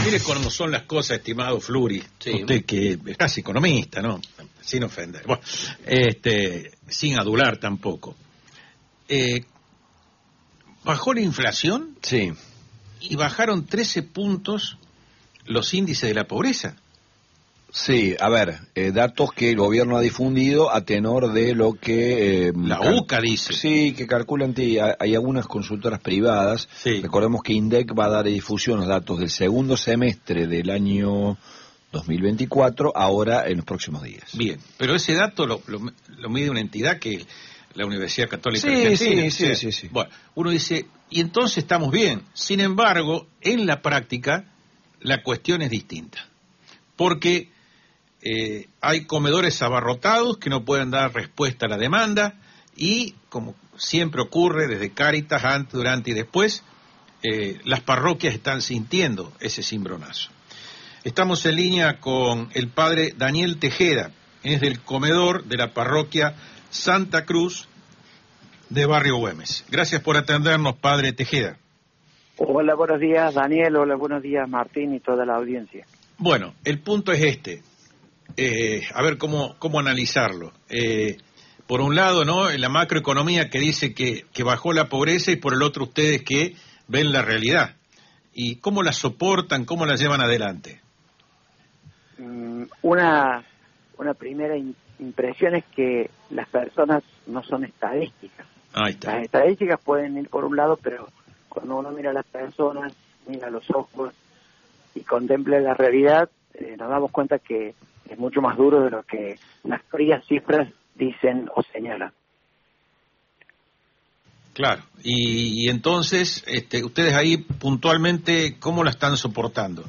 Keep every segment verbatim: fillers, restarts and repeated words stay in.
Mire cómo son las cosas, estimado Fluri, sí. Usted que es casi economista, ¿no? Sin ofender, bueno, este, sin adular tampoco. Eh, ¿Bajó la inflación? Sí. Y bajaron trece puntos los índices de la pobreza. Sí, a ver, eh, datos que el gobierno ha difundido a tenor de lo que... Eh, la U C A dice. Sí, que calculan, hay, hay algunas consultoras privadas. Sí. Recordemos que INDEC va a dar difusión los datos del segundo semestre del año dos mil veinticuatro, ahora en los próximos días. Bien, pero ese dato lo, lo, lo mide una entidad que la Universidad Católica sí, Argentina. Sí, sí, sí, sí. Bueno, uno dice, y entonces estamos bien. Sin embargo, en la práctica, la cuestión es distinta. Porque... Eh, hay comedores abarrotados que no pueden dar respuesta a la demanda y, como siempre ocurre desde Cáritas, antes, durante y después, eh, las parroquias están sintiendo ese cimbronazo. Estamos en línea con el padre Daniel Tejeda, es del comedor de la parroquia Santa Cruz de Barrio Güemes. Gracias por atendernos, padre Tejeda. Hola, buenos días, Daniel. Hola, buenos días, Martín y toda la audiencia. Bueno, el punto es este. Eh, a ver cómo cómo analizarlo. Eh, por un lado, ¿no? La macroeconomía que dice que, que bajó la pobreza y por el otro ustedes que ven la realidad. ¿Y cómo la soportan, cómo la llevan adelante? Una, una primera in, impresión es que las personas no son estadísticas. Ahí está. Las estadísticas pueden ir por un lado, pero cuando uno mira a las personas, mira a los ojos y contempla la realidad, eh, nos damos cuenta que es mucho más duro de lo que las frías cifras dicen o señalan. Claro, y, y entonces, este, ustedes ahí puntualmente, ¿cómo la están soportando?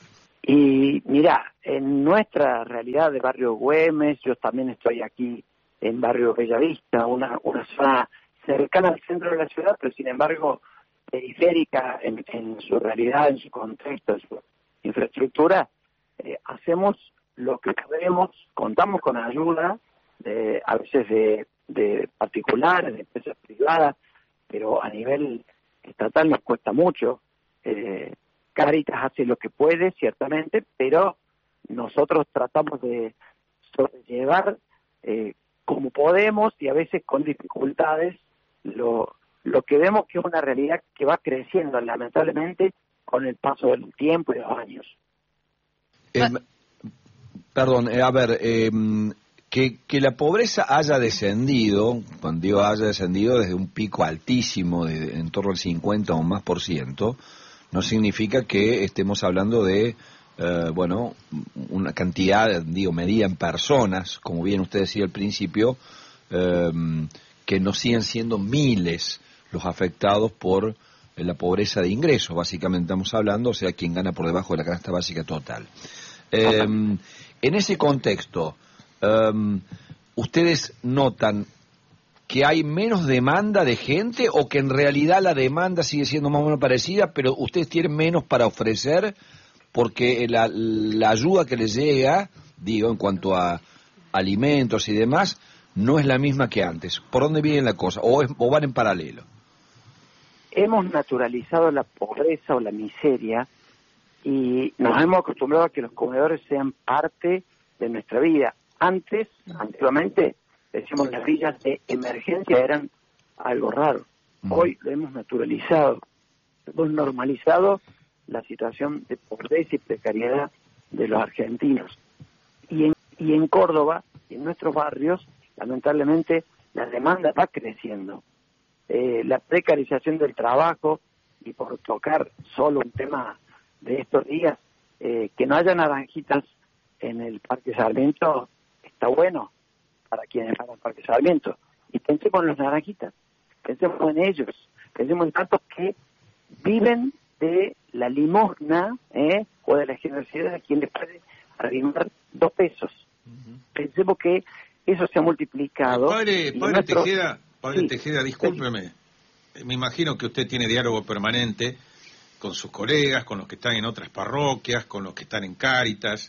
Y mira, en nuestra realidad de Barrio Güemes, yo también estoy aquí en Barrio Bellavista, una, una zona cercana al centro de la ciudad, pero sin embargo periférica en, en su realidad, en su contexto, en su infraestructura, eh, hacemos lo que podemos, contamos con ayuda, de, a veces de, de particulares, de empresas privadas, pero a nivel estatal nos cuesta mucho. Eh, Cáritas hace lo que puede, ciertamente, pero nosotros tratamos de sobrellevar eh, como podemos y a veces con dificultades lo, lo que vemos que es una realidad que va creciendo, lamentablemente, con el paso del tiempo y de los años. Eh, Perdón, eh, a ver, eh, que, que la pobreza haya descendido, cuando digo haya descendido desde un pico altísimo de en torno al cincuenta o más por ciento, no significa que estemos hablando de, eh, bueno, una cantidad, digo, medida en personas, como bien usted decía al principio, eh, que no siguen siendo miles los afectados por la pobreza de ingresos, básicamente estamos hablando, o sea, quien gana por debajo de la canasta básica total. Eh, en ese contexto, um, ¿ustedes notan que hay menos demanda de gente o que en realidad la demanda sigue siendo más o menos parecida, pero ustedes tienen menos para ofrecer porque la, la ayuda que les llega, digo, en cuanto a alimentos y demás, no es la misma que antes? ¿Por dónde viene la cosa? ¿O, es, o van en paralelo? Hemos naturalizado la pobreza o la miseria y nos hemos acostumbrado a que los comedores sean parte de nuestra vida. Antes, antiguamente, decíamos las villas de emergencia eran algo raro. Hoy lo hemos naturalizado. Hemos normalizado la situación de pobreza y precariedad de los argentinos. Y en, y en Córdoba, en nuestros barrios, lamentablemente, la demanda va creciendo. Eh, la precarización del trabajo, y por tocar solo un tema de estos días, eh, que no haya naranjitas en el Parque Sarmiento está bueno para quienes van al Parque Sarmiento. Y pensemos en los naranjitas, pensemos en ellos, pensemos en tantos que viven de la limosna eh, o de la generosidad de quien les puede arrimar dos pesos. Uh-huh. Pensemos que eso se ha multiplicado. Padre, padre nuestro... Tejeda, padre sí, Tejeda, discúlpeme, sí. Me imagino que usted tiene diálogo permanente con sus colegas, con los que están en otras parroquias, con los que están en Cáritas.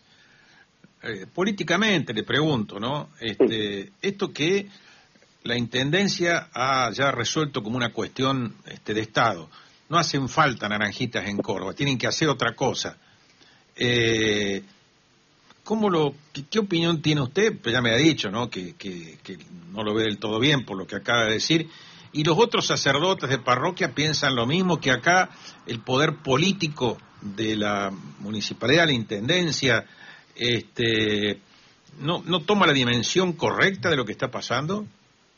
Eh, políticamente le pregunto, ¿no? Este, sí. Esto que la Intendencia ha ya resuelto como una cuestión este, de Estado. No hacen falta naranjitas en Córdoba, tienen que hacer otra cosa. Eh, ¿cómo lo, qué, qué opinión tiene usted? Pues ya me ha dicho, ¿no? Que, que, que no lo ve del todo bien por lo que acaba de decir. Y los otros sacerdotes de parroquia piensan lo mismo, que acá el poder político de la municipalidad, la intendencia, este, no, no toma la dimensión correcta de lo que está pasando.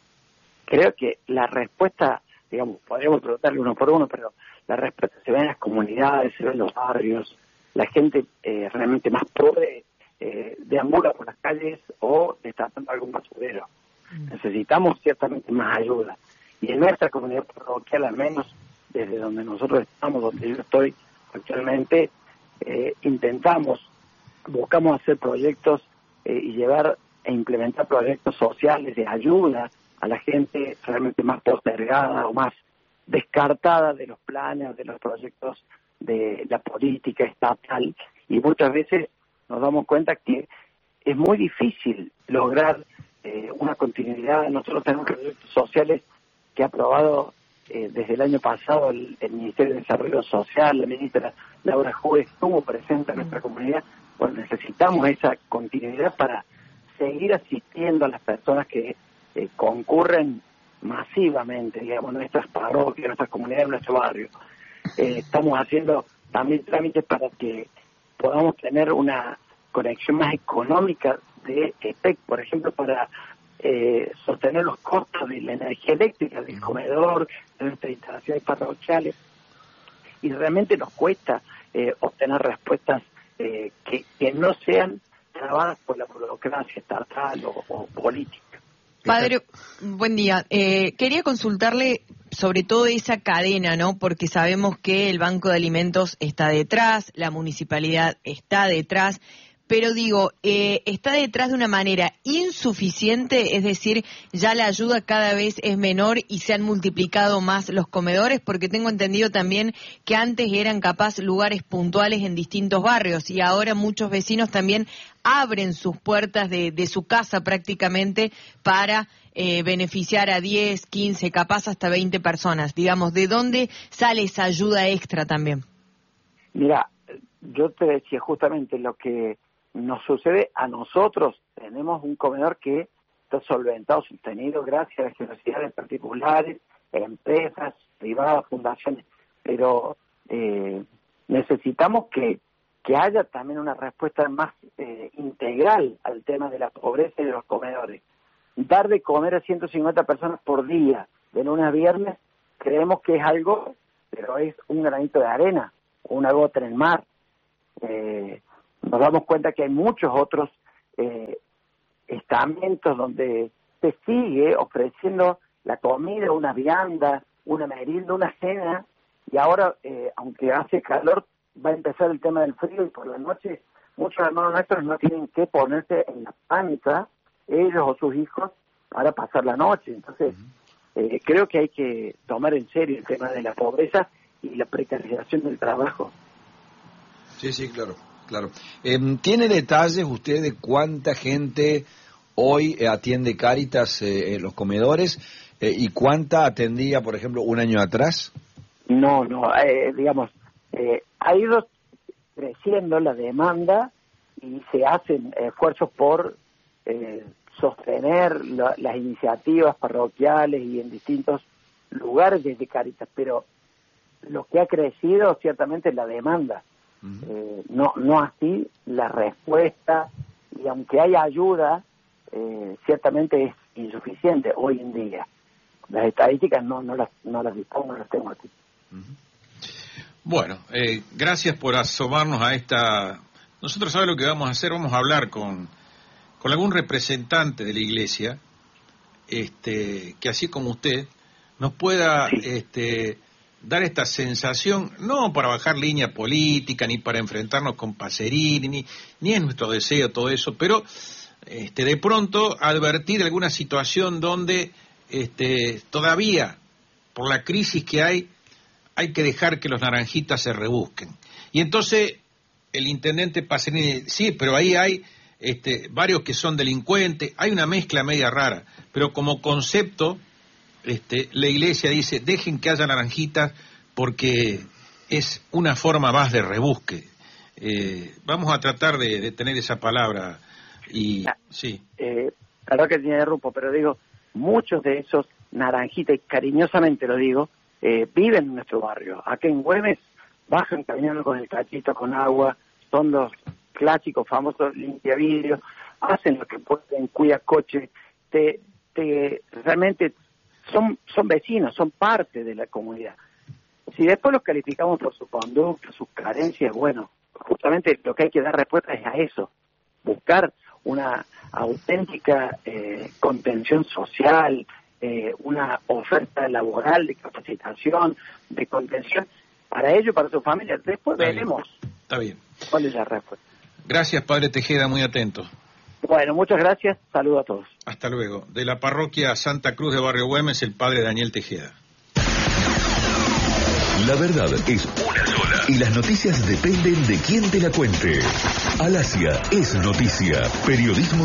Creo que la respuesta, digamos, podríamos preguntarle uno por uno, pero la respuesta se ve en las comunidades, se ve en los barrios, la gente eh, realmente más pobre eh, deambula por las calles o destapando algún basurero. Mm. Necesitamos ciertamente más ayuda. Y en nuestra comunidad parroquial, al menos desde donde nosotros estamos, donde yo estoy actualmente, eh, intentamos, buscamos hacer proyectos eh, y llevar e implementar proyectos sociales de ayuda a la gente realmente más postergada o más descartada de los planes, de los proyectos de la política estatal. Y muchas veces nos damos cuenta que es muy difícil lograr eh, una continuidad. Nosotros tenemos proyectos sociales que ha aprobado eh, desde el año pasado el, el Ministerio de Desarrollo Social, la ministra Laura Juez estuvo presente en nuestra comunidad. Bueno, necesitamos esa continuidad para seguir asistiendo a las personas que eh, concurren masivamente, digamos, nuestras parroquias, nuestras comunidades, nuestro barrio. Eh, estamos haciendo también trámites para que podamos tener una conexión más económica de E P E C, por ejemplo, para eh, sostener los costos de la energía eléctrica, del comedor, de nuestras instalaciones parroquiales. Y realmente nos cuesta eh, obtener respuestas eh, que, que no sean trabadas por la burocracia estatal o, o política. Padre, buen día. Eh, quería consultarle sobre todo esa cadena, ¿no? Porque sabemos que el Banco de Alimentos está detrás, la municipalidad está detrás, pero digo, eh, está detrás de una manera insuficiente, es decir, ya la ayuda cada vez es menor y se han multiplicado más los comedores, porque tengo entendido también que antes eran capaz lugares puntuales en distintos barrios y ahora muchos vecinos también abren sus puertas de, de su casa prácticamente para eh, beneficiar a diez, quince, capaz hasta veinte personas. Digamos, ¿de dónde sale esa ayuda extra también? Mira, yo te decía justamente lo que nos sucede a nosotros. Tenemos un comedor que está solventado, sostenido gracias a las universidades particulares, empresas privadas, fundaciones, pero eh, necesitamos que, que haya también una respuesta más eh, integral al tema de la pobreza y de los comedores. Dar de comer a ciento cincuenta personas por día, de lunes a viernes, creemos que es algo, pero es un granito de arena, una gota en el mar. Eh, nos damos cuenta que hay muchos otros eh, estamentos donde se sigue ofreciendo la comida, una vianda, una merienda, una cena, y ahora, eh, aunque hace calor, va a empezar el tema del frío, y por la noche muchos hermanos nuestros no tienen que ponerse en la panza, ellos o sus hijos, para pasar la noche. Entonces, eh, creo que hay que tomar en serio el tema de la pobreza y la precarización del trabajo. Sí, sí, claro. Claro. Eh, ¿Tiene detalles usted de cuánta gente hoy eh, atiende Cáritas eh, en los comedores eh, y cuánta atendía, por ejemplo, un año atrás? No, no, eh, digamos, eh, ha ido creciendo la demanda y se hacen esfuerzos por eh, sostener la, las iniciativas parroquiales y en distintos lugares desde Cáritas, pero lo que ha crecido ciertamente es la demanda. Eh, no no así la respuesta, y aunque hay ayuda, eh, ciertamente es insuficiente hoy en día. Las estadísticas no no las no las dispongo, no las tengo aquí. Bueno, eh, gracias por asomarnos a esta. Nosotros sabemos lo que vamos a hacer, vamos a hablar con con algún representante de la iglesia, este, que así como usted nos pueda sí. este dar esta sensación, no para bajar línea política, ni para enfrentarnos con Pacerini, ni, ni es nuestro deseo todo eso, pero este, de pronto advertir alguna situación donde este, todavía, por la crisis que hay, hay que dejar que los naranjitas se rebusquen. Y entonces el intendente Pacerini, sí, pero ahí hay este, varios que son delincuentes, hay una mezcla media rara, pero como concepto, Este, la iglesia dice, dejen que haya naranjitas porque es una forma más de rebusque. Eh, vamos a tratar de, de tener esa palabra y Ah, sí. Eh, claro que tiene rumbo, pero digo, muchos de esos naranjitas, y cariñosamente lo digo, eh, viven en nuestro barrio. Aquí en Güemes bajan caminando con el cachito, con agua, son los clásicos, famosos limpiavidrios, hacen lo que pueden, cuidan coche, te, te, realmente son, son vecinos, son parte de la comunidad. Si después los calificamos por su conducta, sus carencias, bueno, justamente lo que hay que dar respuesta es a eso, buscar una auténtica eh, contención social, eh, una oferta laboral de capacitación, de contención para ellos, para su familia. Después Está veremos bien. Está bien. cuál es la respuesta. Gracias, Padre Tejeda, muy atento. Bueno, muchas gracias, saludos a todos. Hasta luego. De la parroquia Santa Cruz de Barrio Güemes, el Padre Daniel Tejeda. La verdad es una sola y las noticias dependen de quién te la cuente. Alasia es noticia. Periodismo